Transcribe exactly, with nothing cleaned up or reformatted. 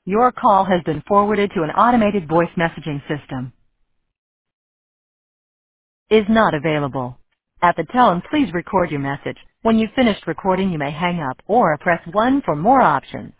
Your call has been forwarded to an automated voice messaging system. Is not available. At the tone, please record your message. When you've finished recording, you may hang up or press one for more options.